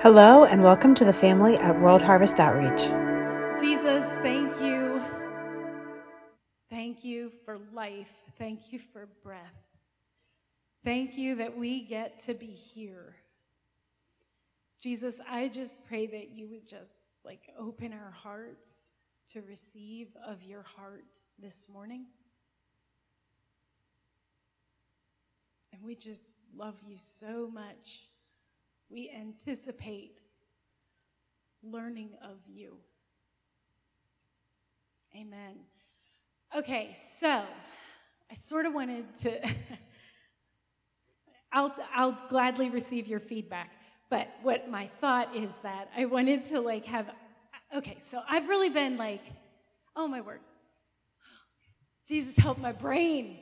Hello and welcome to the family at World Harvest Outreach. Jesus, thank you. Thank you for life. Thank you for breath. Thank you that we get to be here. Jesus, I just pray that you would just open our hearts to receive of your heart this morning. And we just love you so much. We anticipate learning of you. Amen. Okay, so I sort of wanted to, I'll gladly receive your feedback, but what my thought is that I wanted to so I've really been oh my word, Jesus help my brain.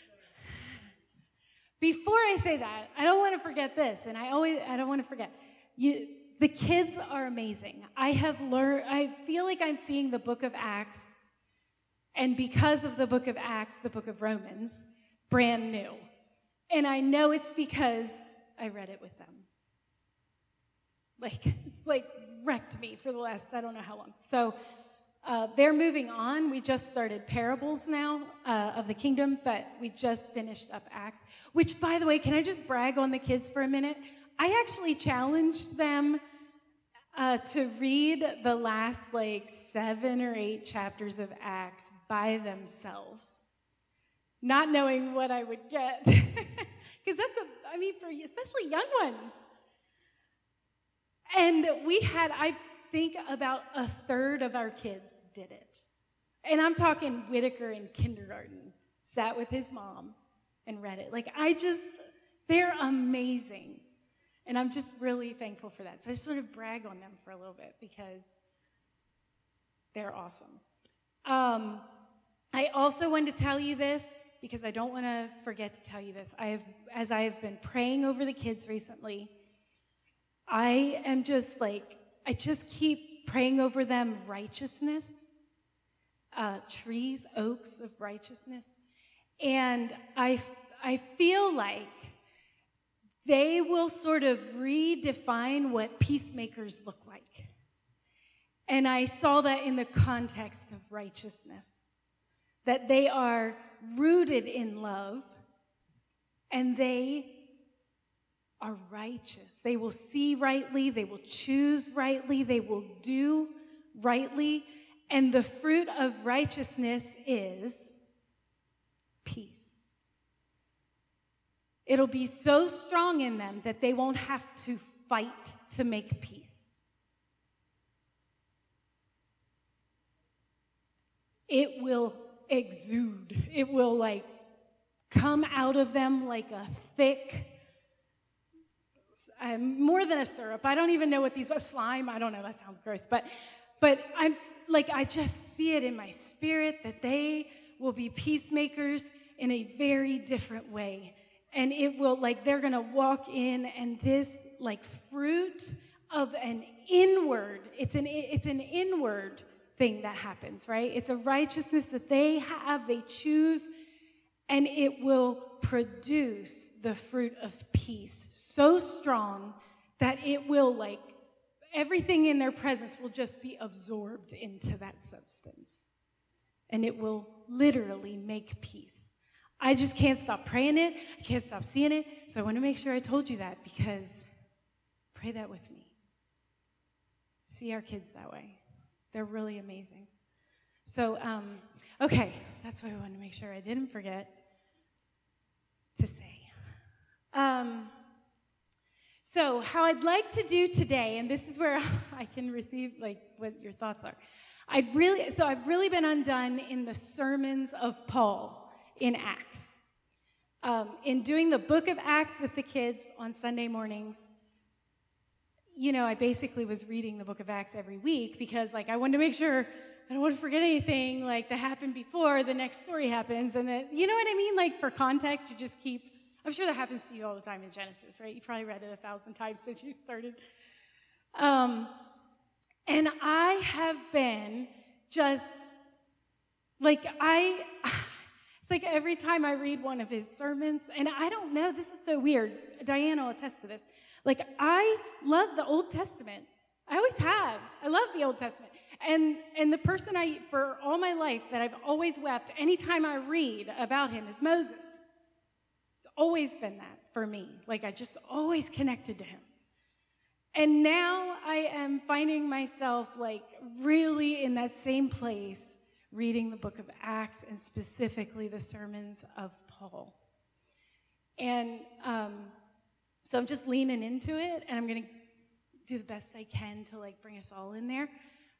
Before I say that, I don't want to forget this, and I don't want to forget. The kids are amazing. I feel like I'm seeing the book of Acts, and because of the book of Acts, the book of Romans, brand new. And I know it's because I read it with them. Wrecked me for the last, I don't know how long. So they're moving on. We just started parables now of the kingdom, but we just finished up Acts, which, by the way, can I just brag on the kids for a minute? I actually challenged them to read the last 7 or 8 chapters of Acts by themselves, not knowing what I would get. Because for especially young ones. And I think about a third of our kids did it. And I'm talking Whitaker in kindergarten, sat with his mom and read it. They're amazing. And I'm just really thankful for that. So I just want to brag on them for a little bit because they're awesome. I also wanted to tell you this because I don't want to forget to tell you this. As I have been praying over the kids recently, I am just I just keep praying over them righteousness, trees, oaks of righteousness. And I feel like they will sort of redefine what peacemakers look like. And I saw that in the context of righteousness, that they are rooted in love and they are righteous. They will see rightly, they will choose rightly, they will do rightly, and the fruit of righteousness is peace. It'll be so strong in them that they won't have to fight to make peace. It will exude. It will come out of them like a thick, more than a syrup. I don't even know what slime. I don't know. That sounds gross. But I'm I just see it in my spirit that they will be peacemakers in a very different way. And it will, they're going to walk in, and this, fruit of an inward, it's an inward thing that happens, right? It's a righteousness that they have, they choose, and it will produce the fruit of peace so strong that it will, everything in their presence will just be absorbed into that substance. And it will literally make peace. I just can't stop praying it. I can't stop seeing it. So I want to make sure I told you that because pray that with me. See our kids that way. They're really amazing. So, okay, that's what I wanted to make sure I didn't forget to say. So how I'd like to do today, and this is where I can receive what your thoughts are. I've really been undone in the sermons of Paul in Acts. In doing the book of Acts with the kids on Sunday mornings, I basically was reading the book of Acts every week because I wanted to make sure I don't want to forget anything that happened before the next story happens. And that, you know what I mean? For context, you just keep, I'm sure that happens to you all the time in Genesis, right? You probably read it 1,000 times since you started. And I have been just, It's like every time I read one of his sermons, and I don't know, this is so weird. Diana will attest to this. Like, I love the Old Testament. I always have. I love the Old Testament. And the person for all my life that I've always wept anytime I read about him is Moses. It's always been that for me. Like, I just always connected to him. And now I am finding myself, like, really in that same place, reading the book of Acts and specifically the sermons of Paul. And so I'm just leaning into it, and I'm going to do the best I can to, like, bring us all in there.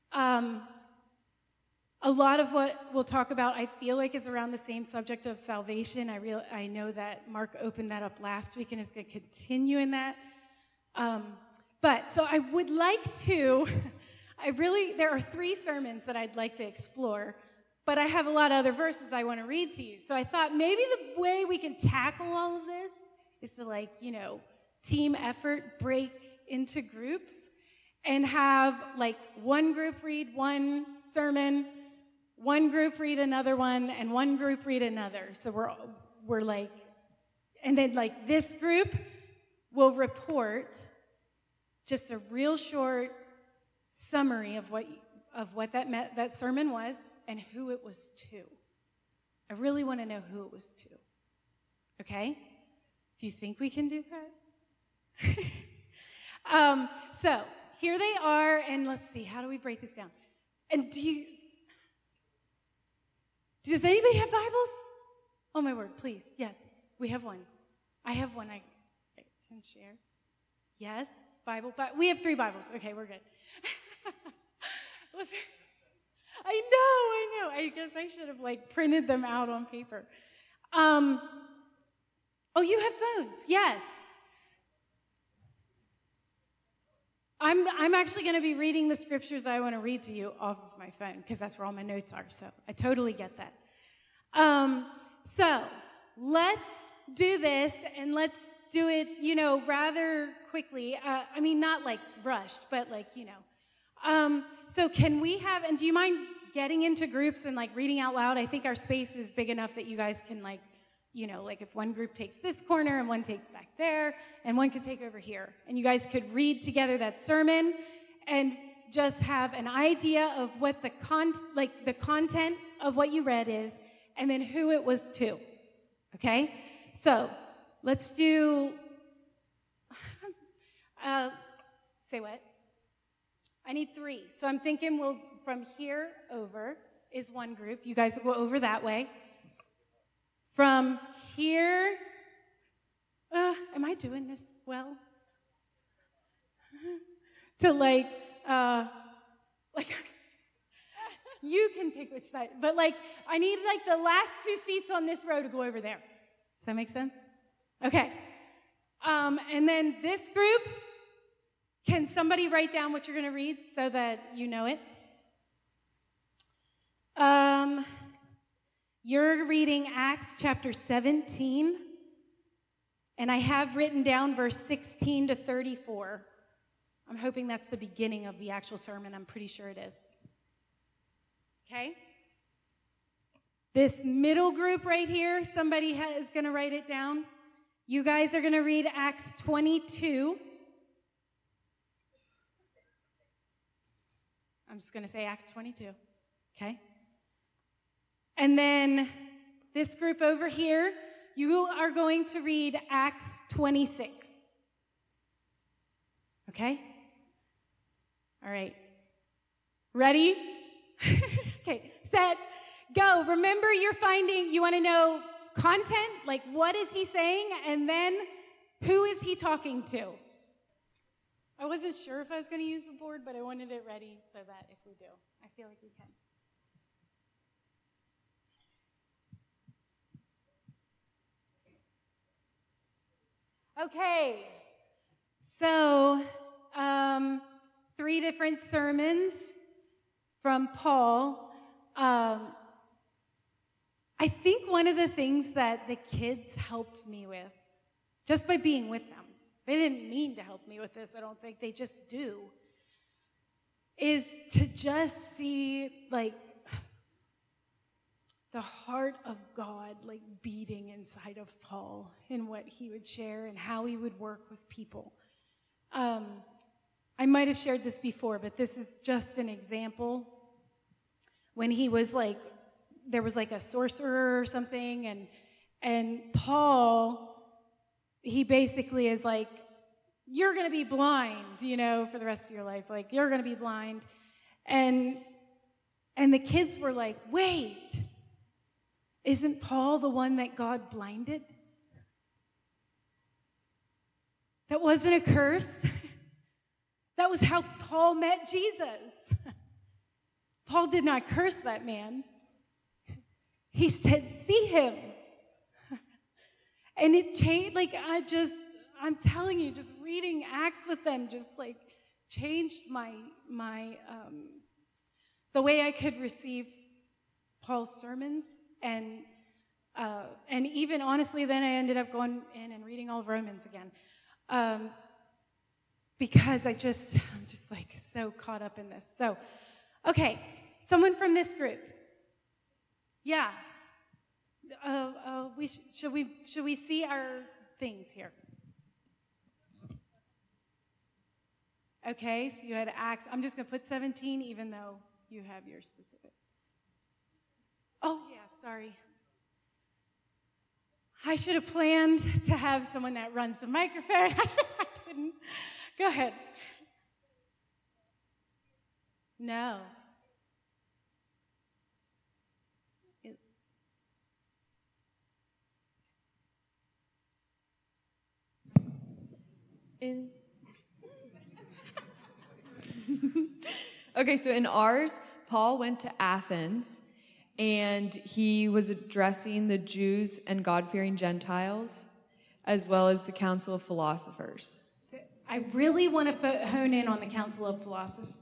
A lot of what we'll talk about, I feel like, is around the same subject of salvation. I know that Mark opened that up last week and is going to continue in that. But so I would like to, there are 3 sermons that I'd like to explore, but I have a lot of other verses I want to read to you. So I thought maybe the way we can tackle all of this is to, like, team effort, break into groups, and have, like, one group read one sermon, one group read another one, and one group read another. So we're like, and then, like, this group will report just a real short summary of what that sermon was and who it was to. I really want to know who it was to. Okay? Do you think we can do that? So here they are, and let's see, how do we break this down? And does anybody have Bibles? Oh, my word, please. Yes, we have one. I have one I can share. Yes, Bible, but we have 3 Bibles. Okay, we're good. I know. I guess I should have, like, printed them out on paper. Oh, you have phones. Yes. I'm actually going to be reading the scriptures I want to read to you off of my phone because that's where all my notes are. So I totally get that. So let's do this, and let's do it, rather quickly. I mean, not like rushed, but like, So can we have, and do you mind getting into groups and, like, reading out loud? I think our space is big enough that you guys can, like, like, if one group takes this corner and one takes back there and one could take over here, and you guys could read together that sermon and just have an idea of what the content of what you read is, and then who it was to. Okay? So let's do, say what? I need 3. So I'm thinking from here over is one group. You guys will go over that way. From here, am I doing this well? To like, you can pick which side, but, like, I need, like, the last 2 seats on this row to go over there. Does that make sense? Okay. And then this group, can somebody write down what you're going to read so that you know it? You're reading Acts chapter 17, and I have written down verse 16 to 34. I'm hoping that's the beginning of the actual sermon. I'm pretty sure it is. Okay? This middle group right here, somebody is going to write it down. You guys are going to read Acts 22. I'm just going to say Acts 22. Okay? And then this group over here, you are going to read Acts 26. Okay? All right. Ready? Okay, set, go. Remember, you want to know content, like what is he saying, and then who is he talking to? I wasn't sure if I was going to use the board, but I wanted it ready so that if we do, I feel like we can. Okay, so 3 different sermons from Paul. I think one of the things that the kids helped me with, just by being with them, they didn't mean to help me with this, I don't think, they just do, is to just see, like, the heart of God like beating inside of Paul in what he would share and how he would work with people. I might have shared this before, but this is just an example. When he was like, there was like a sorcerer or something, and Paul, he basically is like, you're going to be blind, for the rest of your life. Like, you're going to be blind. And the kids were like, wait, isn't Paul the one that God blinded? That wasn't a curse. That was how Paul met Jesus. Paul did not curse that man. He said, see him. And it changed, I'm telling you, just reading Acts with them just like changed my the way I could receive Paul's sermons. And even honestly, then I ended up going in and reading all of Romans again. Because I'm just like so caught up in this. So, okay, someone from this group. Yeah. Should we see our things here? Okay, so you had Acts. I'm just going to put 17, even though you have your specific. Oh, yeah, sorry. I should have planned to have someone that runs the microphone. I didn't. Go ahead. No. Okay, so in ours, Paul went to Athens, and he was addressing the Jews and God-fearing Gentiles, as well as the Council of Philosophers. I really want to hone in on the Council of Philosophers.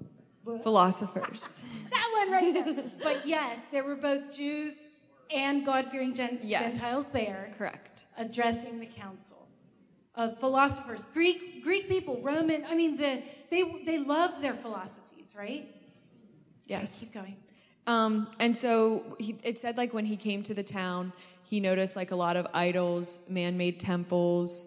That one right there. But yes, there were both Jews and God-fearing Gentiles there. Correct. Addressing the council of philosophers. Greek people, Roman, they loved their philosophies, right? Yes. Okay, keep going. And so it said like when he came to the town, he noticed like a lot of idols, man-made temples.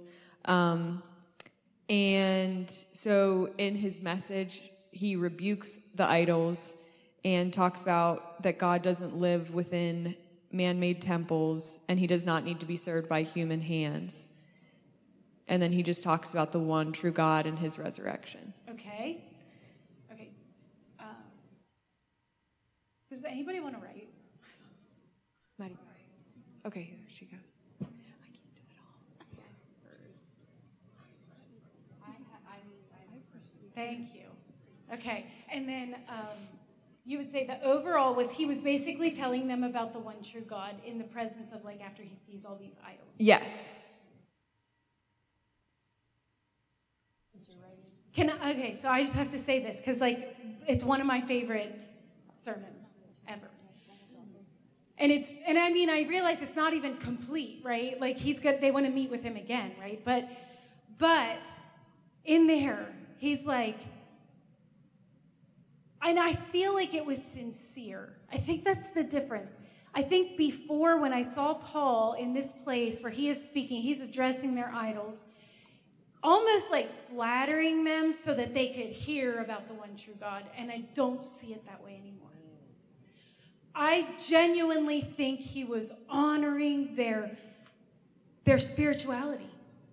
And so in his message, he rebukes the idols and talks about that God doesn't live within man-made temples and he does not need to be served by human hands. And then he just talks about the one true God and his resurrection. Okay. Does anybody want to write? Maddie. Okay, here she goes. I can't do it all. Thank you. Okay, and then you would say the overall was he was basically telling them about the one true God in the presence of like after he sees all these idols. Yes. Okay, so I just have to say this because like it's one of my favorite sermons ever. And I realize it's not even complete, right? Like they want to meet with him again, right? But in there, he's like, and I feel like it was sincere. I think that's the difference. I think before when I saw Paul in this place where he is speaking, he's addressing their idols, almost like flattering them so that they could hear about the one true God. And I don't see it that way anymore. I genuinely think he was honoring their spirituality.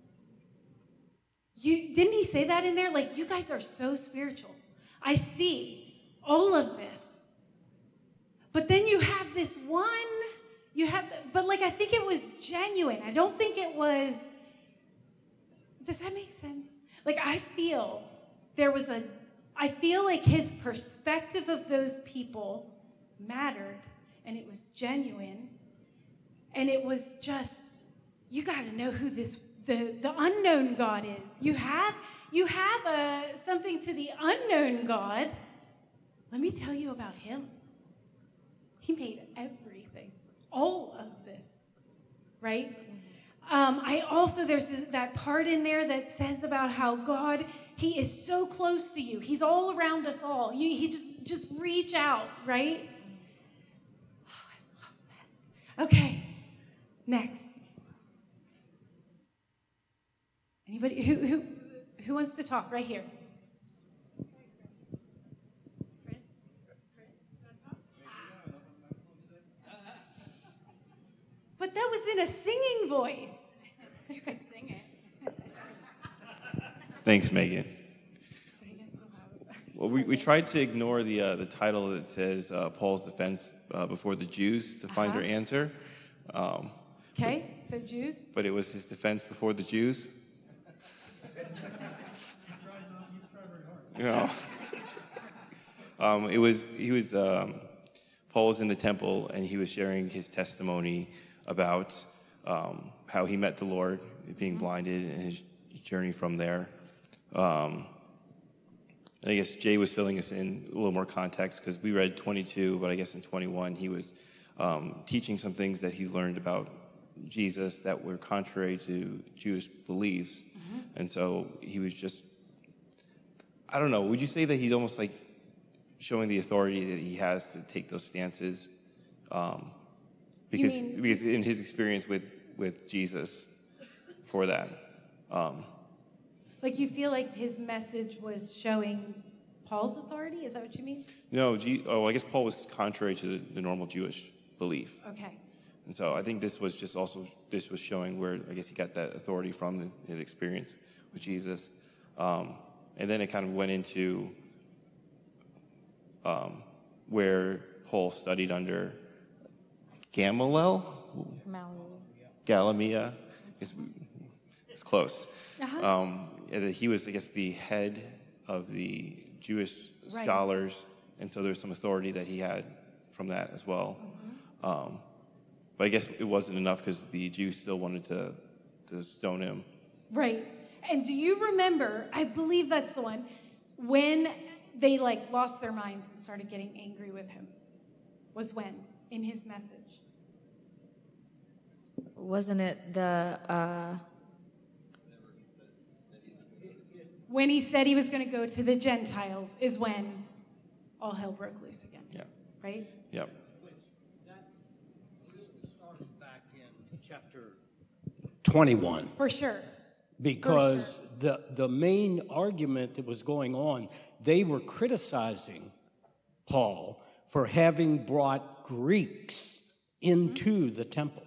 Didn't he say that in there? Like, you guys are so spiritual. I see all of this. But then you have this one, but like I think it was genuine. I don't think it was, does that make sense? Like I feel like his perspective of those people mattered, and it was genuine, and it was just, you got to know who the unknown God is. You have something to the unknown God. Let me tell you about him. He made everything, all of this, right? There's that part in there that says about how God, he is so close to you. He's all around us all. He just reach out, right? Oh, I love that. Okay, next. Anybody who wants to talk right here? Chris, you want to talk? But that was in a singing voice. You could sing it. Thanks, Megan. So I guess we'll have. Well, we tried to ignore the title that says Paul's defense before the Jews to find their answer. Okay, so Jews. But it was his defense before the Jews. You know, Paul was in the temple and he was sharing his testimony about how he met the Lord, being blinded, and his journey from there. And I guess Jay was filling us in a little more context because we read 22, but I guess in 21 he was teaching some things that he learned about Jesus that were contrary to Jewish beliefs. And so he was just, I don't know, would you say that he's almost like showing the authority that he has to take those stances? Because in his experience with Jesus for that. Like you feel like his message was showing Paul's authority? Is that what you mean? No, I guess Paul was contrary to the normal Jewish belief. Okay. And so I think this was showing where I guess he got that authority from his experience with Jesus. And then it kind of went into where Paul studied under Gamaliel? Gamaliel. It's close. And he was, I guess, the head of the Jewish scholars, and so there's some authority that he had from that as well. But I guess it wasn't enough because the Jews still wanted to stone him. Right. And do you remember, I believe that's the one, when they lost their minds and started getting angry with him? Was when? In his message. Wasn't it the... When he said he was going to go to the Gentiles is when all hell broke loose again. Yeah. Right? Yep. That starts back in chapter 21. For sure. Because the main argument that was going on, they were criticizing Paul for having brought Greeks into the temple.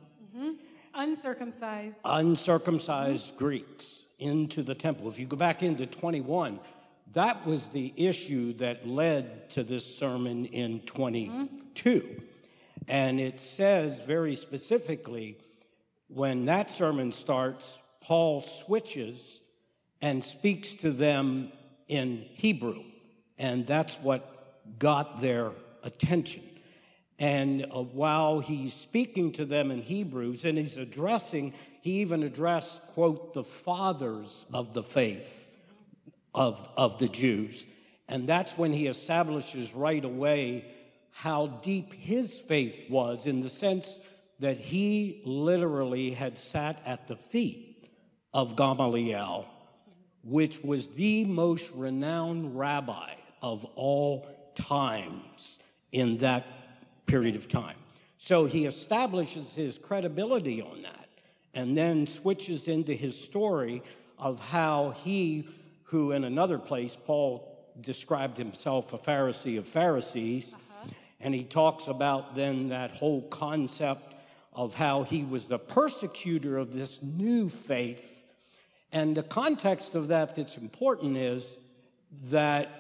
Uncircumcised Greeks into the temple. If you go back into 21, that was the issue that led to this sermon in 22. And it says very specifically, when that sermon starts, Paul switches and speaks to them in Hebrew. And that's what got their attention. And while he's speaking to them in Hebrews, and he even addressed, quote, the fathers of the faith of the Jews. And that's when he establishes right away how deep his faith was, in the sense that he literally had sat at the feet of Gamaliel, which was the most renowned rabbi of all times in that period of time. So he establishes his credibility on that, and then switches into his story of how he, who in another place, Paul described himself a Pharisee of Pharisees, and he talks about then that whole concept of how he was the persecutor of this new faith. And the context of that that's important is that,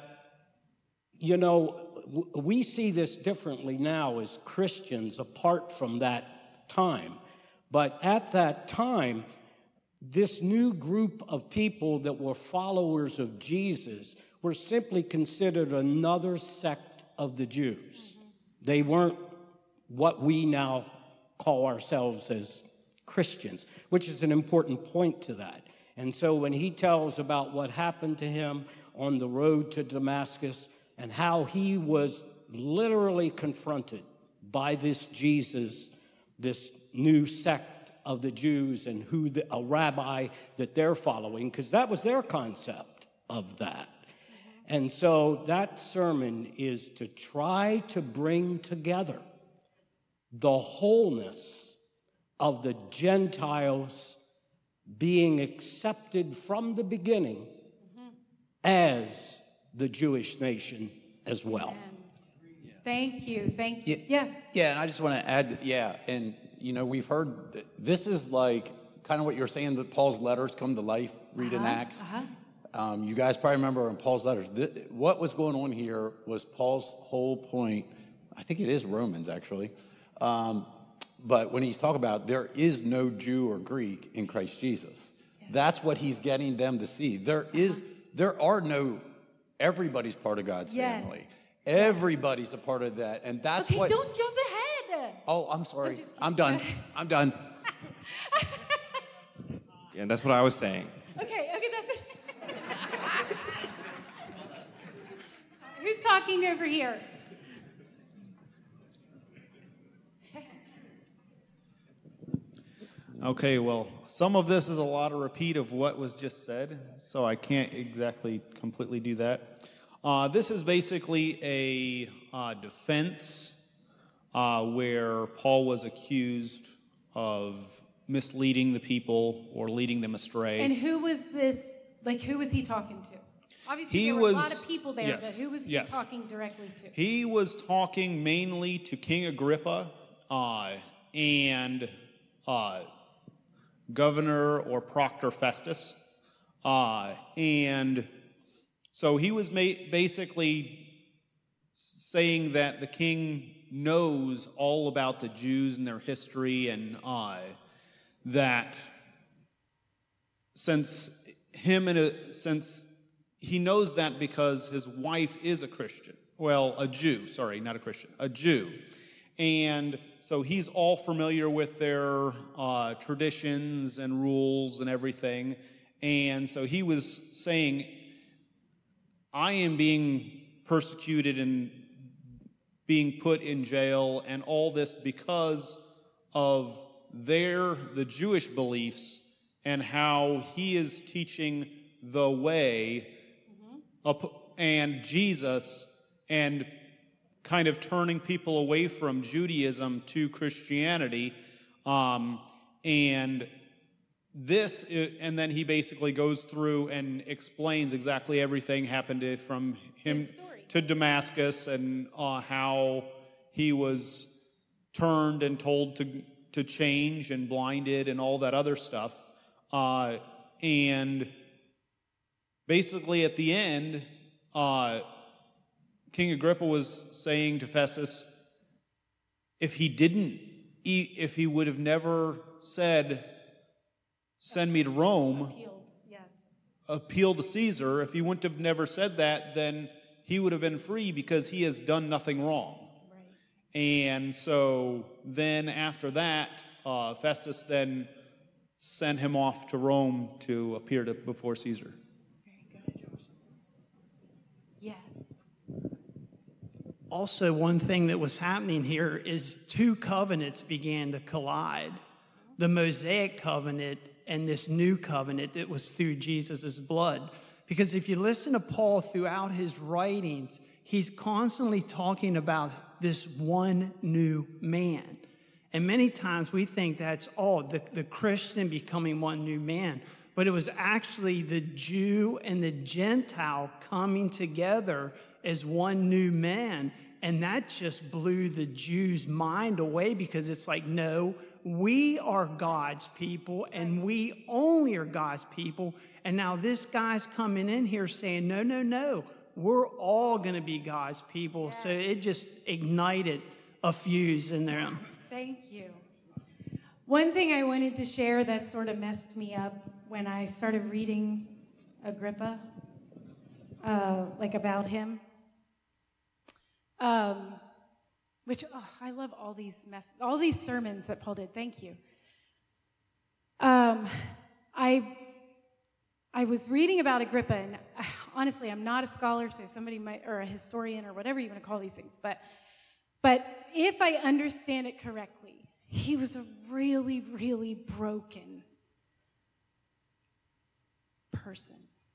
we see this differently now as Christians apart from that time. But at that time, this new group of people that were followers of Jesus were simply considered another sect of the Jews. They weren't what we now call ourselves as Christians, which is an important point to that. And so when he tells about what happened to him on the road to Damascus, and how he was literally confronted by this Jesus, this new sect of the Jews, and a rabbi that they're following, because that was their concept of that. And so that sermon is to try to bring together the wholeness of the Gentiles being accepted from the beginning as the Jewish nation as well. Thank you. Yeah, Yes. Yeah, and I just want to add, and we've heard that this is like kind of what you're saying, that Paul's letters come to life, read in Acts. You guys probably remember in Paul's letters, what was going on here was Paul's whole point. I think it is Romans, actually. But when he's talking about there is no Jew or Greek in Christ Jesus, that's what he's getting them to see. Everybody's part of God's family. Everybody's a part of that. And that's what. Don't jump ahead. Oh, I'm sorry. I'm done. And that's what I was saying. Okay, that's it. Who's talking over here? Okay, well, some of this is a lot of repeat of what was just said, so I can't exactly completely do that. This is basically a defense where Paul was accused of misleading the people or leading them astray. And who was this, who was he talking to? Obviously, there were a lot of people there, but who was he talking directly to? He was talking mainly to King Agrippa and Governor or Proctor Festus. And so he was basically saying that the king knows all about the Jews and their history, and that since he knows that because his wife is a Christian. Well, a Jew, sorry, not a Christian, a Jew. And so he's all familiar with their traditions and rules and everything. And so he was saying, I am being persecuted and being put in jail and all this because of the Jewish beliefs and how he is teaching the way and Jesus and kind of turning people away from Judaism to Christianity. And then he basically goes through and explains exactly everything happened from him to Damascus and how he was turned and told to change and blinded and all that other stuff. And basically at the end, King Agrippa was saying to Festus, if he would have never said, send me to Rome, appeal to Caesar, if he wouldn't have never said that, then he would have been free because he has done nothing wrong. Right. And so then after that, Festus then sent him off to Rome to appear before Caesar. Also, one thing that was happening here is two covenants began to collide. The Mosaic covenant and this new covenant that was through Jesus' blood. Because if you listen to Paul throughout his writings, he's constantly talking about this one new man. And many times we think that's the Christian becoming one new man. But it was actually the Jew and the Gentile coming together as one new man. And that just blew the Jews' mind away, because it's like, no, we are God's people and we only are God's people. And now this guy's coming in here saying, no, we're all going to be God's people. Yes. So it just ignited a fuse in them. Thank you. One thing I wanted to share that sort of messed me up when I started reading Agrippa, about him. Which I love all these sermons that Paul did. Thank you. I was reading about Agrippa, and honestly, I'm not a scholar, so somebody might, or a historian, or whatever you want to call these things. But if I understand it correctly, he was a really, really broken person.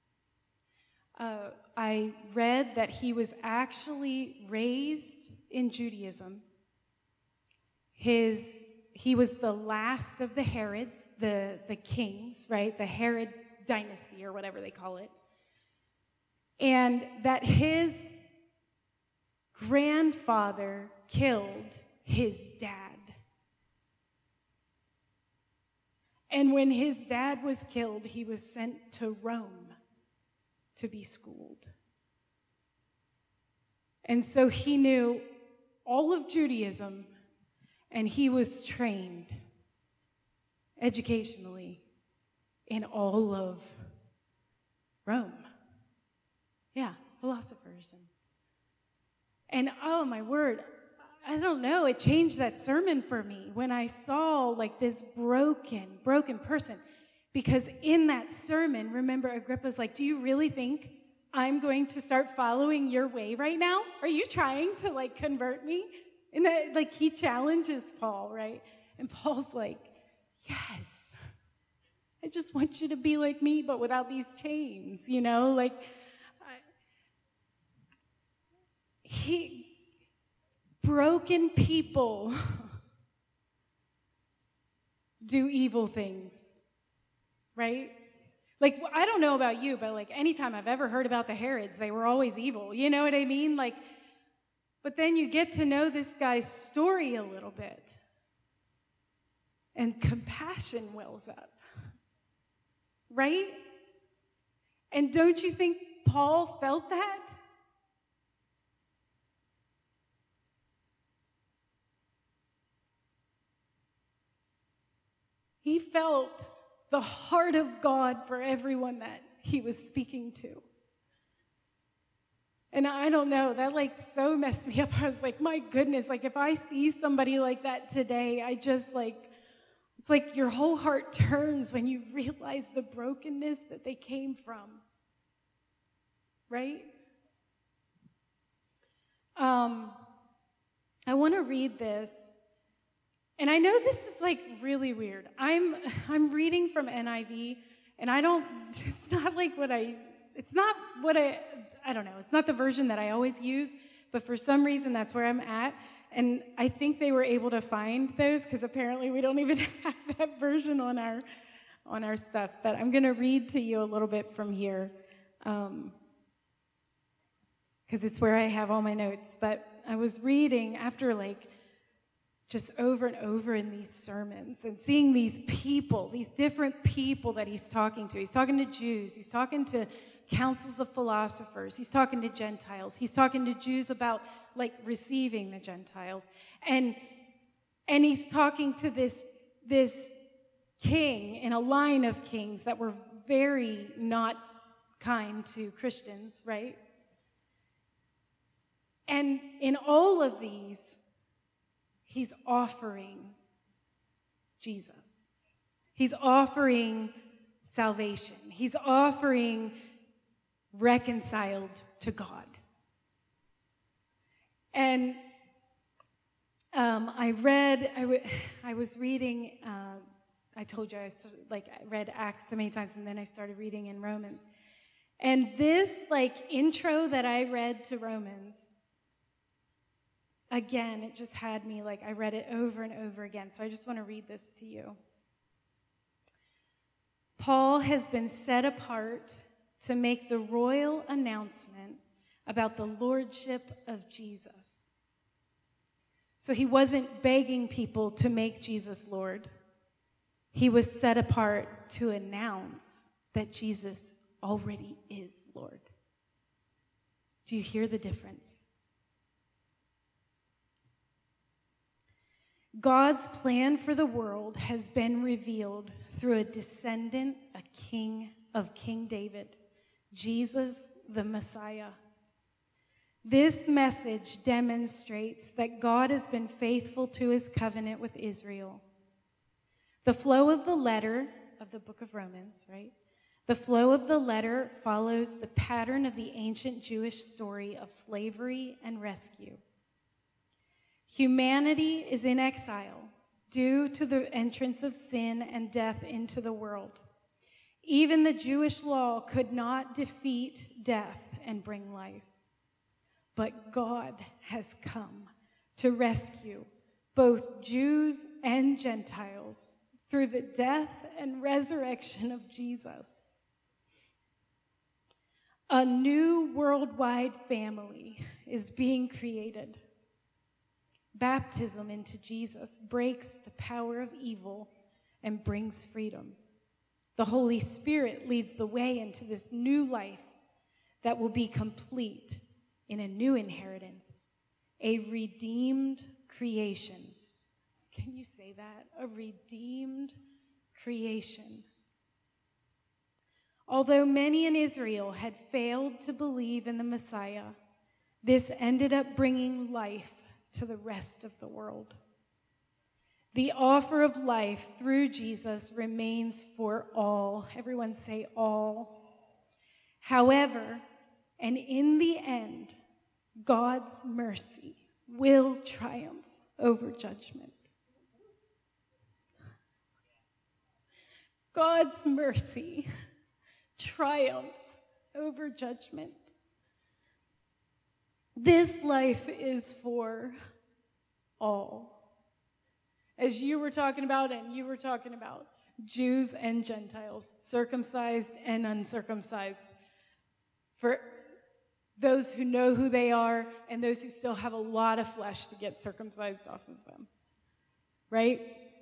I read that he was actually raised in Judaism, he was the last of the Herods, the kings, right? The Herod dynasty, or whatever they call it. And that his grandfather killed his dad. And when his dad was killed, he was sent to Rome to be schooled. And so he knew all of Judaism, and he was trained educationally in all of Rome. Yeah, philosophers. And oh my word, I don't know, it changed that sermon for me when I saw like this broken person. Because in that sermon, remember, Agrippa's like, do you really think I'm going to start following your way right now? Are you trying to like convert me? And that, like, he challenges Paul, right? And Paul's like, yes, I just want you to be like me, but without these chains, you know? Like, broken people do evil things, right? Like, I don't know about you, but like anytime I've ever heard about the Herods, they were always evil. You know what I mean? Like, but then you get to know this guy's story a little bit, and compassion wells up, right? And don't you think Paul felt that? He felt the heart of God for everyone that he was speaking to. And I don't know, that like so messed me up. I was like, my goodness, like if I see somebody like that today, I just like, it's like your whole heart turns when you realize the brokenness that they came from. Right? I want to read this. And I know this is like really weird. I'm reading from NIV, and I don't know, it's not the version that I always use, but for some reason that's where I'm at. And I think they were able to find those because apparently we don't even have that version on our stuff. But I'm going to read to you a little bit from here because it's where I have all my notes. But I was reading after like just over and over in these sermons and seeing these people, these different people that he's talking to. He's talking to Jews. He's talking to councils of philosophers. He's talking to Gentiles. He's talking to Jews about like receiving the Gentiles. And he's talking to this king in a line of kings that were very not kind to Christians, right? And in all of these, he's offering Jesus. He's offering salvation. He's offering reconciled to God. And I was reading, I told you I read Acts so many times, and then I started reading in Romans. And this like intro that I read to Romans, again, it just had me like, I read it over and over again. So I just want to read this to you. Paul has been set apart to make the royal announcement about the lordship of Jesus. So he wasn't begging people to make Jesus Lord. He was set apart to announce that Jesus already is Lord. Do you hear the difference? God's plan for the world has been revealed through a descendant, a king of King David, Jesus the Messiah. This message demonstrates that God has been faithful to his covenant with Israel. The flow of the letter of the book of Romans, right? The flow of the letter follows the pattern of the ancient Jewish story of slavery and rescue. Humanity is in exile due to the entrance of sin and death into the world. Even the Jewish law could not defeat death and bring life. But God has come to rescue both Jews and Gentiles, through the death and resurrection of Jesus. A new worldwide family is being created. Baptism into Jesus breaks the power of evil and brings freedom. The Holy Spirit leads the way into this new life that will be complete in a new inheritance, a redeemed creation. Can you say that? A redeemed creation. Although many in Israel had failed to believe in the Messiah, this ended up bringing life to the rest of the world. The offer of life through Jesus remains for all. Everyone say all. However, and in the end, God's mercy will triumph over judgment. God's mercy triumphs over judgment. This life is for all. As you were talking about, and you were talking about, Jews and Gentiles, circumcised and uncircumcised. For those who know who they are and those who still have a lot of flesh to get circumcised off of them. Right?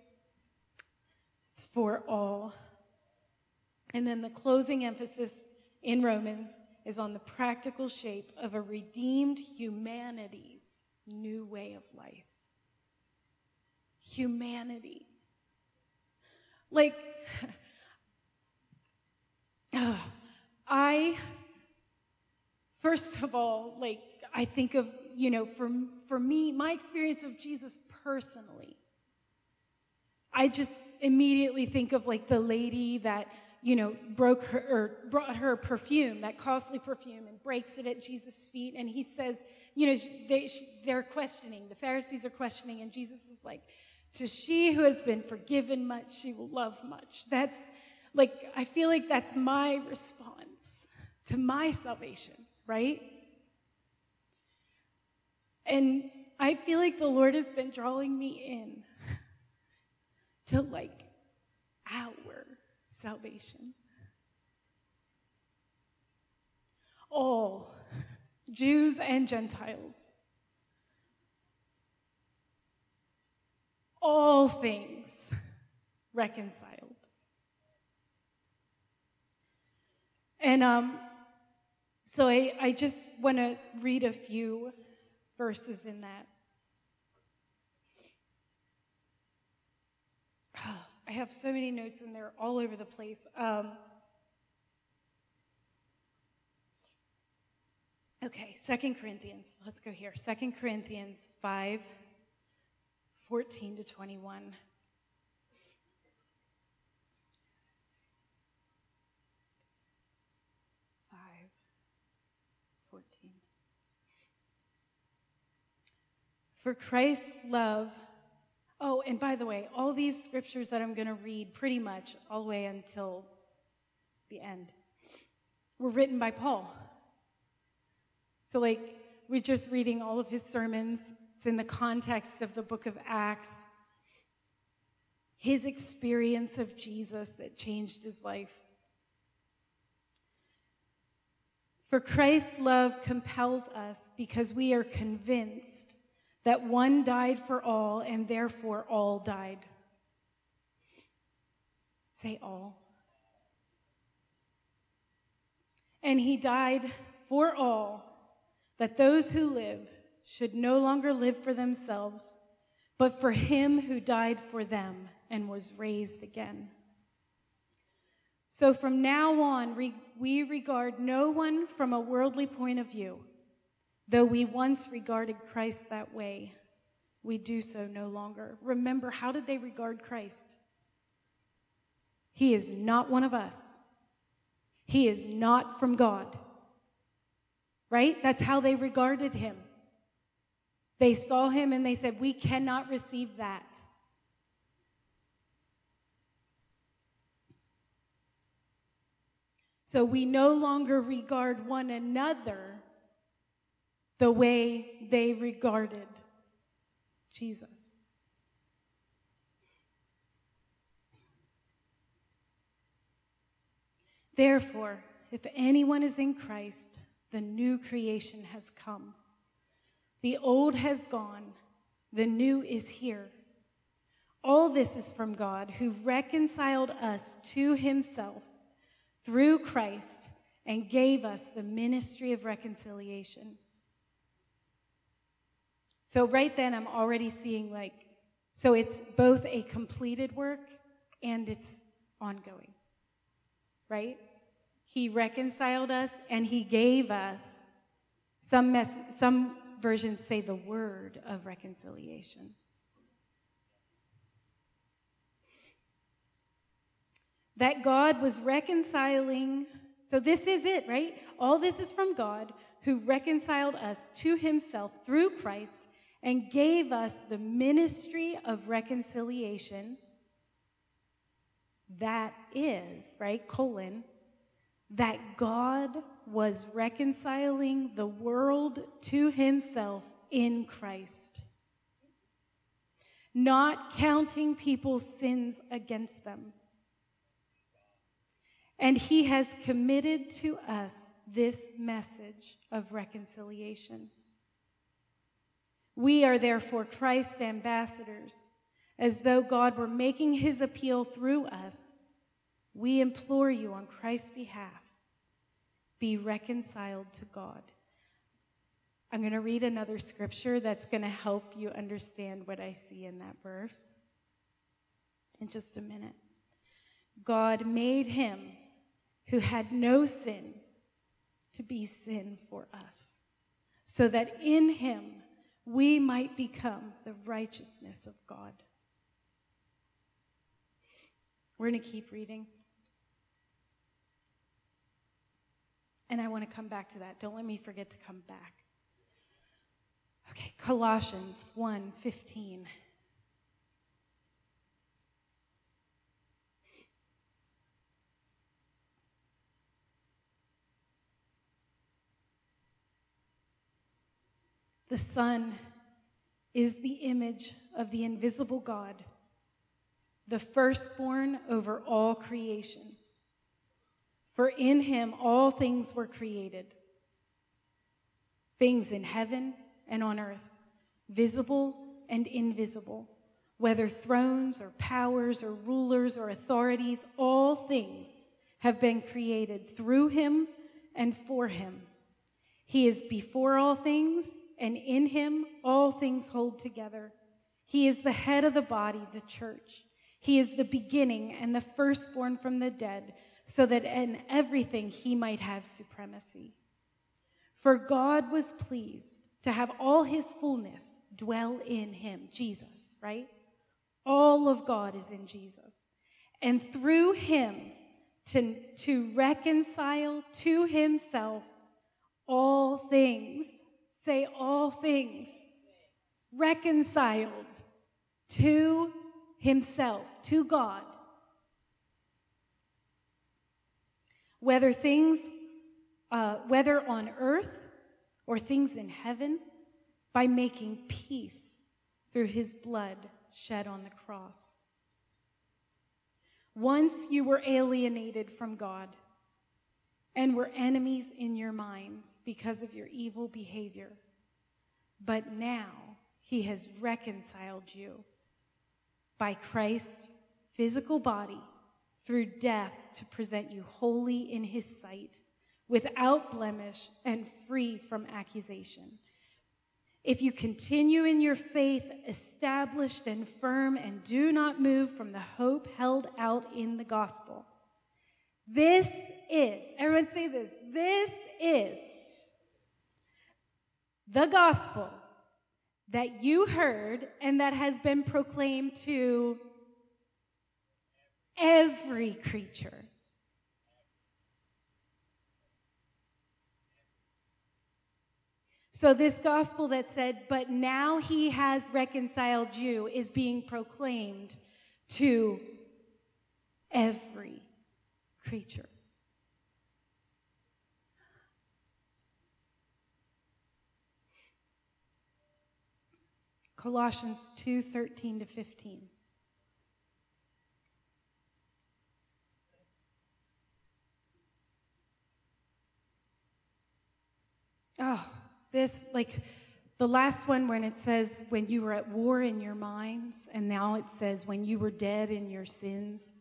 It's for all. And then the closing emphasis in Romans is on the practical shape of a redeemed humanity's new way of life. Humanity. Like, first of all, I think of, for me, my experience of Jesus personally, I just immediately think of the lady that, brought her perfume, that costly perfume, and breaks it at Jesus' feet. And he says, they're questioning, the Pharisees are questioning, and Jesus is like, to she who has been forgiven much, she will love much. That's I feel like that's my response to my salvation, right? And I feel like the Lord has been drawing me in to our salvation. All, Jews and Gentiles. All things reconciled. And so I just want to read a few verses in that. I have so many notes and they're all over the place. Okay, 2 Corinthians. Let's go here. 2 Corinthians 5, 14 to 21. For Christ's love, and by the way, all these scriptures that I'm going to read pretty much all the way until the end were written by Paul. So we're just reading all of his sermons. It's in the context of the book of Acts. His experience of Jesus that changed his life. For Christ's love compels us because we are convinced that one died for all, and therefore all died. Say all. And he died for all, that those who live should no longer live for themselves, but for him who died for them and was raised again. So from now on, we regard no one from a worldly point of view. Though we once regarded Christ that way, we do so no longer. Remember, how did they regard Christ? He is not one of us. He is not from God. Right? That's how they regarded him. They saw him and they said, we cannot receive that. So we no longer regard one another the way they regarded Jesus. Therefore, if anyone is in Christ, the new creation has come. The old has gone, the new is here. All this is from God, who reconciled us to himself through Christ and gave us the ministry of reconciliation. So right then I'm already seeing so it's both a completed work and it's ongoing, right? He reconciled us and he gave us, some versions say the word of reconciliation. That God was reconciling, so this is it, right? All this is from God, who reconciled us to himself through Christ and gave us the ministry of reconciliation. That is, right, that God was reconciling the world to himself in Christ, not counting people's sins against them. And he has committed to us this message of reconciliation. We are therefore Christ's ambassadors, as though God were making his appeal through us. We implore you on Christ's behalf, be reconciled to God. I'm going to read another scripture that's going to help you understand what I see in that verse in just a minute. God made him who had no sin to be sin for us, so that in him we might become the righteousness of God. We're going to keep reading. And I want to come back to that. Don't let me forget to come back. Okay, Colossians 1:15. The Son is the image of the invisible God, the firstborn over all creation. For in him all things were created, things in heaven and on earth, visible and invisible, whether thrones or powers or rulers or authorities, all things have been created through him and for him. He is before all things, and in him all things hold together. He is the head of the body, the church. He is the beginning and the firstborn from the dead, so that in everything he might have supremacy. For God was pleased to have all his fullness dwell in him, Jesus, right? All of God is in Jesus. And through him to reconcile to himself all things. Say all things. Reconciled to himself, to God. Whether on earth or things in heaven, by making peace through his blood shed on the cross. Once you were alienated from God and were enemies in your minds because of your evil behavior, but now he has reconciled you by Christ's physical body through death to present you holy in his sight, without blemish and free from accusation. If you continue in your faith, established and firm, and do not move from the hope held out in the gospel. This is, everyone say this is the gospel that you heard and that has been proclaimed to every creature. So this gospel that said, but now he has reconciled you, is being proclaimed to every creature. Colossians 2:13-15. this, like the last one when it says when you were at war in your minds, and now it says when you were dead in your sins.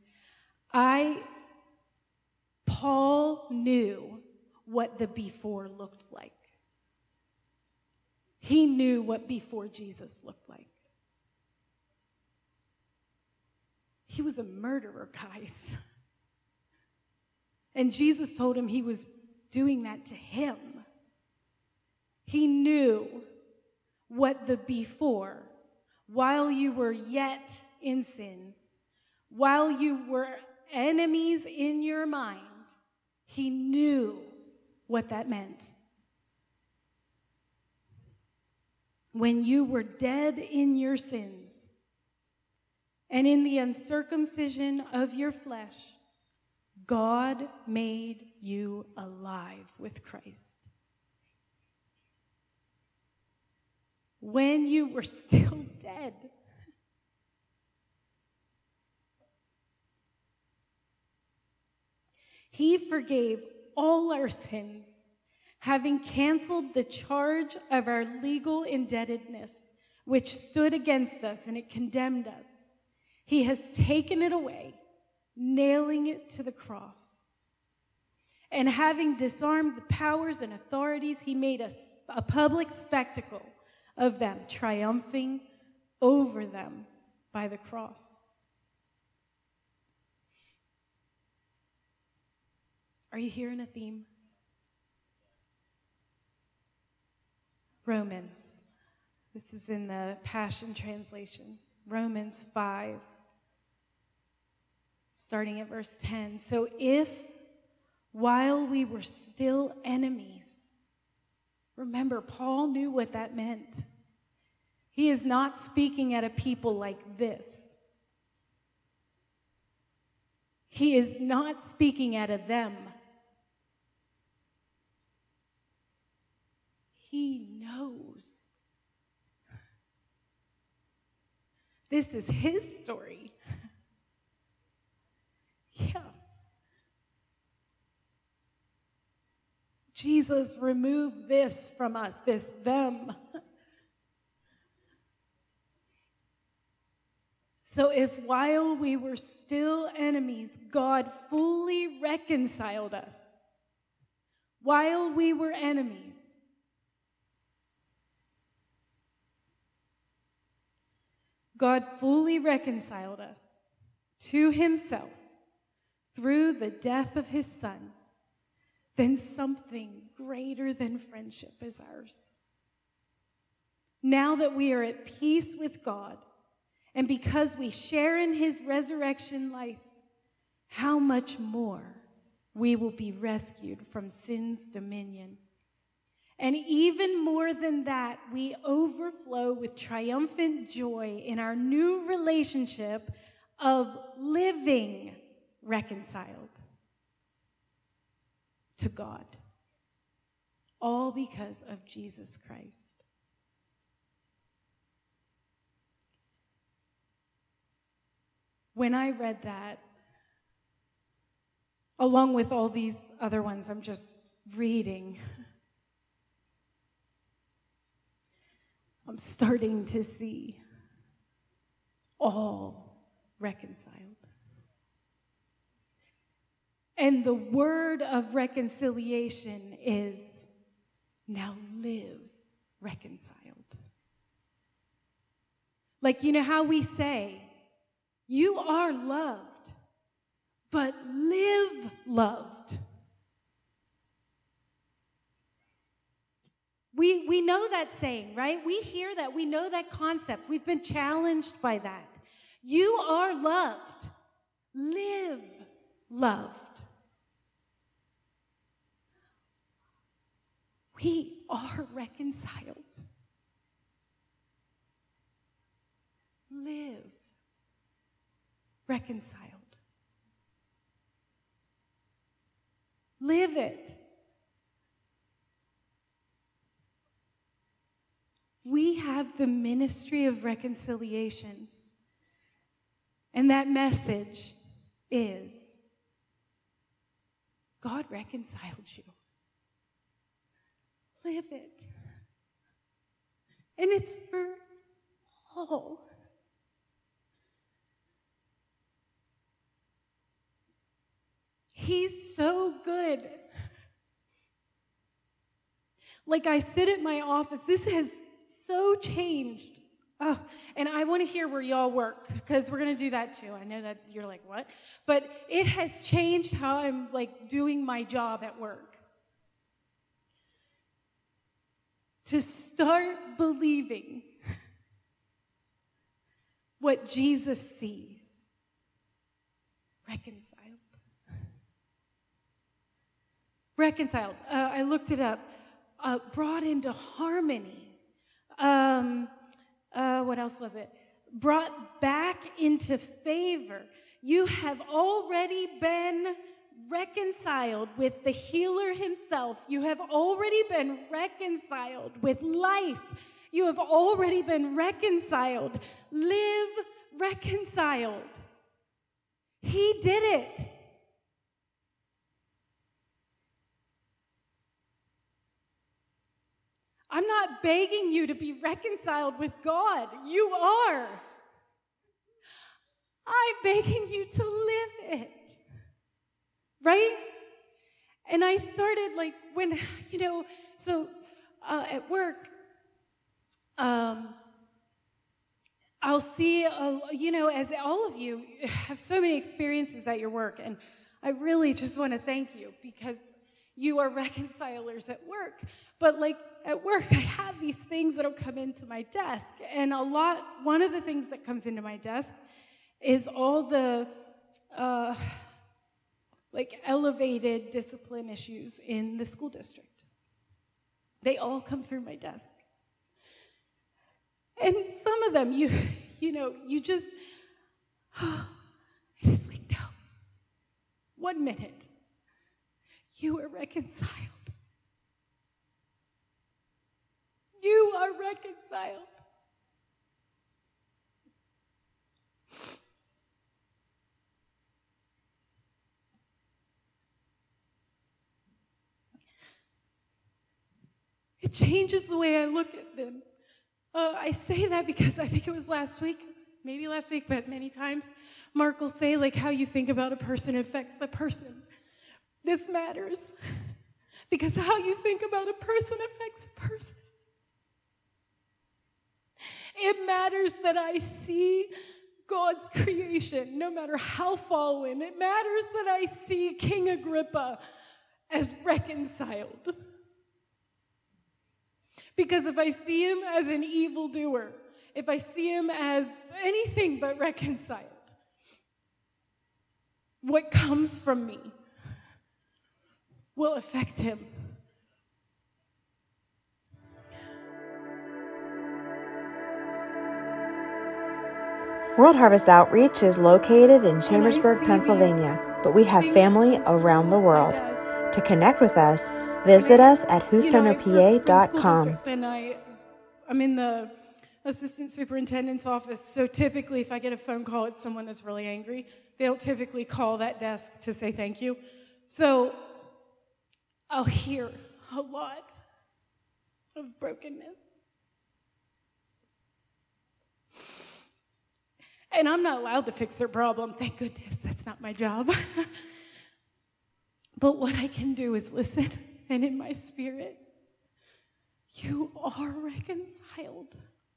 Paul knew what the before looked like. He knew what before Jesus looked like. He was a murderer, guys. And Jesus told him he was doing that to him. He knew what the before, while you were yet in sin, while you were enemies in your mind, he knew what that meant. When you were dead in your sins and in the uncircumcision of your flesh, God made you alive with Christ. When you were still dead, he forgave all our sins, having canceled the charge of our legal indebtedness, which stood against us and it condemned us. He has taken it away, nailing it to the cross. And having disarmed the powers and authorities, he made us a public spectacle of them, triumphing over them by the cross. Are you hearing a theme? Romans. This is in the Passion Translation. Romans 5, starting at verse 10. So if, while we were still enemies, remember, Paul knew what that meant. He is not speaking at a people like this. He is not speaking at a them. He knows. This is his story. Yeah. Jesus removed this from us, this them. So if while we were still enemies, God fully reconciled us, while we were enemies, God fully reconciled us to himself through the death of his Son, then something greater than friendship is ours. Now that we are at peace with God, and because we share in his resurrection life, how much more we will be rescued from sin's dominion. And even more than that, we overflow with triumphant joy in our new relationship of living reconciled to God. All because of Jesus Christ. When I read that, along with all these other ones I'm just reading, I'm starting to see all reconciled. And the word of reconciliation is now live reconciled. Like, you know how we say, you are loved, but live loved. We know that saying, right? We hear that. We know that concept. We've been challenged by that. You are loved. Live loved. We are reconciled. Live reconciled. Live it. We have the ministry of reconciliation. And that message is, God reconciled you. Live it. And it's for all. He's so good. Like, I sit at my office. This has so changed. Oh, and I want to hear where y'all work, because we're going to do that too. I know that you're like, what? But it has changed how I'm, like, doing my job at work. To start believing what Jesus sees. Reconciled. I looked it up. Brought into harmony. What else was it? Brought back into favor. You have already been reconciled with the healer himself. You have already been reconciled with life. You have already been reconciled. Live reconciled. He did it. I'm not begging you to be reconciled with God. You are. I'm begging you to live it. Right? And I started, like, when, at work, I'll see, as all of you have so many experiences at your work, and I really just want to thank you, because you are reconcilers at work. But, like, at work, I have these things that'll come into my desk, and one of the things that comes into my desk is all the, elevated discipline issues in the school district. They all come through my desk. And some of them, you just, it's like, no, 1 minute. You are reconciled. You are reconciled. It changes the way I look at them. I say that because I think it was maybe last week, but many times, Mark will say, like, how you think about a person affects a person. This matters, because how you think about a person affects a person. It matters that I see God's creation, no matter how fallen. It matters that I see King Agrippa as reconciled. Because if I see him as an evildoer, if I see him as anything but reconciled, what comes from me will affect him. World Harvest Outreach is located in Chambersburg, Pennsylvania, but we have family around the world. To connect with us, visit us at whocenterpa.com. And I'm in the assistant superintendent's office, so typically if I get a phone call, it's someone that's really angry. They don't typically call that desk to say thank you. So I'll hear a lot of brokenness. And I'm not allowed to fix their problem. Thank goodness, that's not my job. But what I can do is listen, and in my spirit, you are reconciled.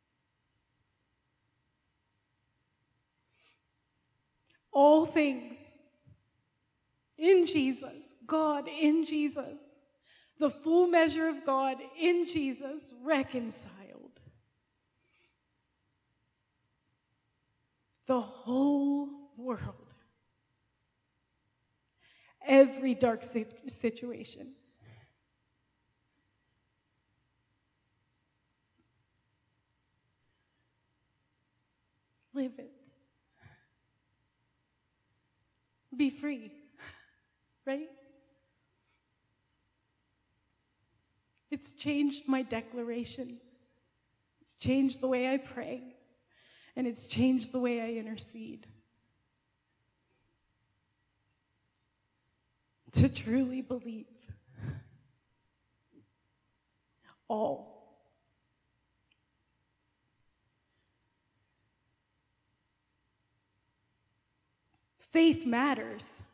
All things in Jesus, God in Jesus, the full measure of God in Jesus, reconciled. The whole world. Every dark situation. Live it. Be free, right? It's changed my declaration. It's changed the way I pray. And it's changed the way I intercede. To truly believe all Faith matters.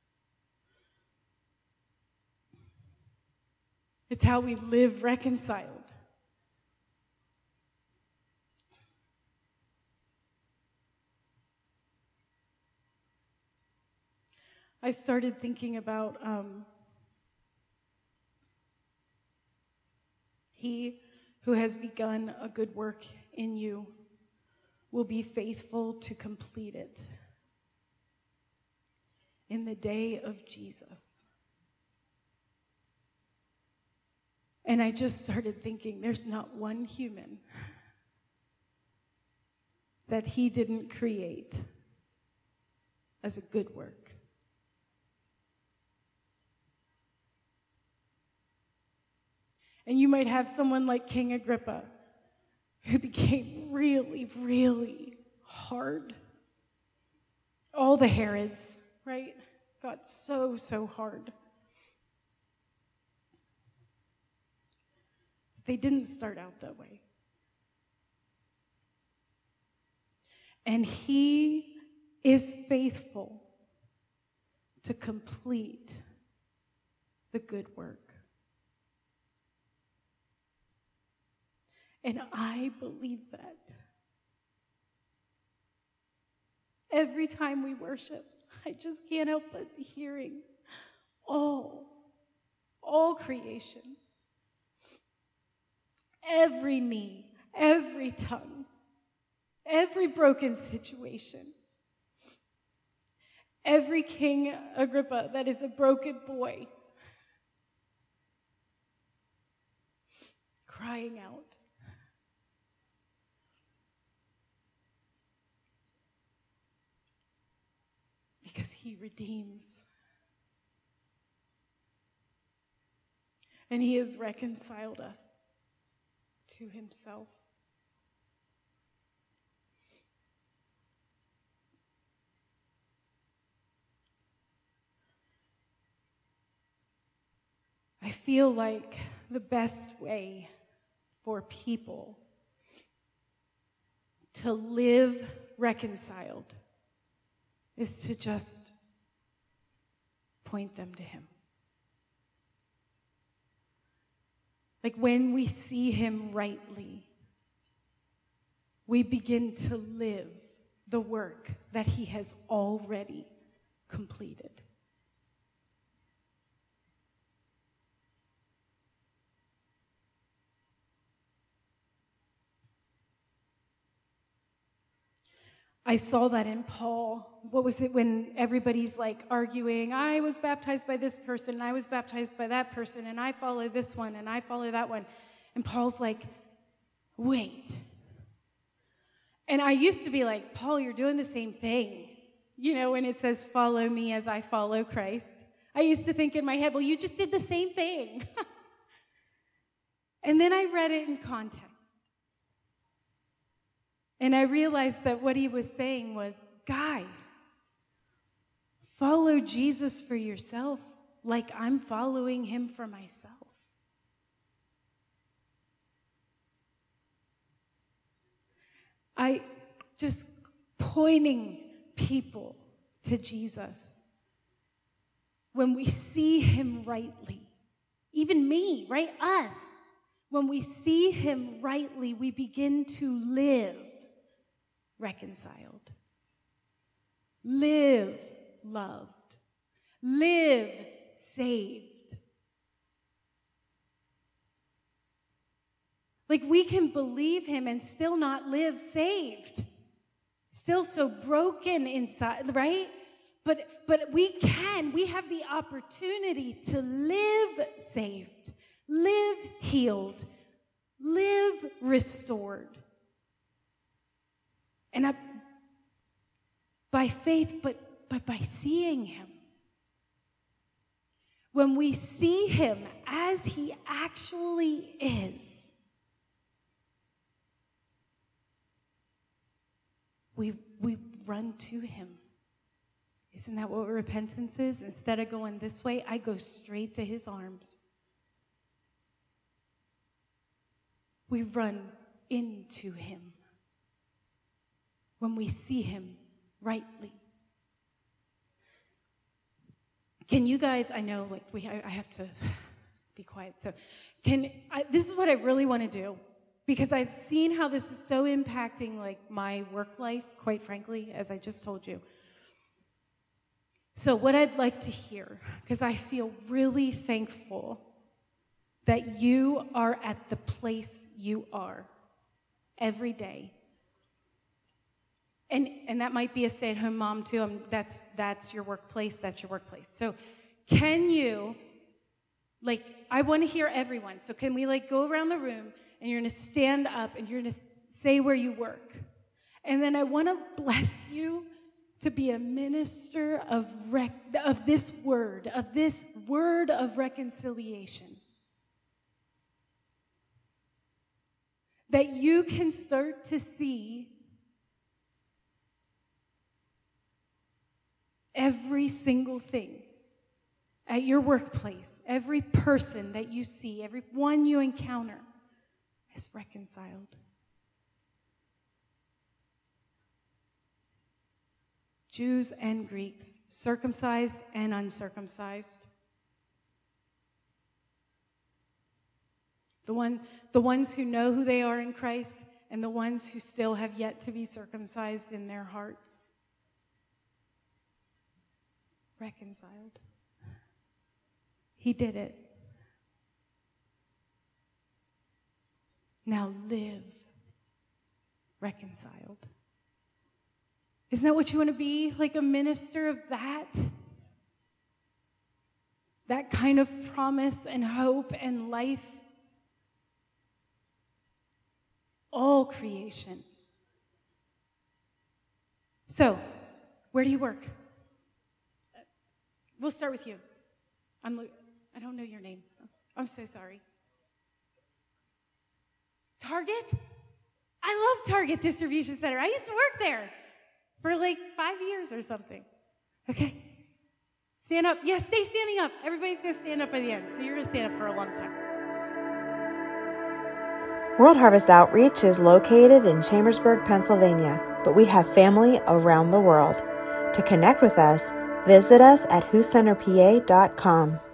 It's how we live reconciled. I started thinking about he who has begun a good work in you will be faithful to complete it in the day of Jesus. And I just started thinking, there's not one human that he didn't create as a good work. And you might have someone like King Agrippa, who became really, really hard. All the Herods, right, got so, so hard. They didn't start out that way. And he is faithful to complete the good work. And I believe that. Every time we worship, I just can't help but hearing all creation, every knee, every tongue, every broken situation, every King Agrippa that is a broken boy, crying out. Because he redeems. And he has reconciled us to himself. I feel like the best way for people to live reconciled is to just point them to him. Like when we see him rightly, we begin to live the work that he has already completed. I saw that in Paul. What was it when everybody's like arguing, I was baptized by this person, and I was baptized by that person, and I follow this one, and I follow that one. And Paul's like, wait. And I used to be like, Paul, you're doing the same thing. You know, when it says, follow me as I follow Christ. I used to think in my head, well, you just did the same thing. And then I read it in context. And I realized that what he was saying was, guys, follow Jesus for yourself like I'm following him for myself. I just pointing people to Jesus. When we see him rightly, even me, right? Us. When we see him rightly, we begin to live reconciled, live loved, live saved. Like we can believe him and still not live saved, still so broken inside, right? But we have the opportunity to live saved, live healed, live restored. And by faith, but by seeing him. When we see him as he actually is, we run to him. Isn't that what repentance is? Instead of going this way, I go straight to his arms. We run into him when we see him rightly. Can you guys, I know, like, I have to be quiet. So this is what I really want to do, because I've seen how this is so impacting, like, my work life, quite frankly, as I just told you. So what I'd like to hear, because I feel really thankful that you are at the place you are every day. And that might be a stay-at-home mom, too. That's your workplace. That's your workplace. So can you, like, I want to hear everyone. So can we, like, go around the room, and you're going to stand up, and you're going to say where you work. And then I want to bless you to be a minister of this word of reconciliation. That you can start to see every single thing at your workplace, every person that you see, every one you encounter is reconciled. Jews and Greeks, circumcised and uncircumcised. The ones who know who they are in Christ, and the ones who still have yet to be circumcised in their hearts. Reconciled. He did it. Now live reconciled. Isn't that what you want to be? Like a minister of that? That kind of promise and hope and life? All creation. So, where do you work? We'll start with you. I don't know your name. I'm so sorry. Target? I love Target Distribution Center. I used to work there for like 5 years or something. Okay. Stand up. Yeah, stay standing up. Everybody's going to stand up by the end. So you're going to stand up for a long time. World Harvest Outreach is located in Chambersburg, Pennsylvania, but we have family around the world. To connect with us, visit us at whocenterpa.com.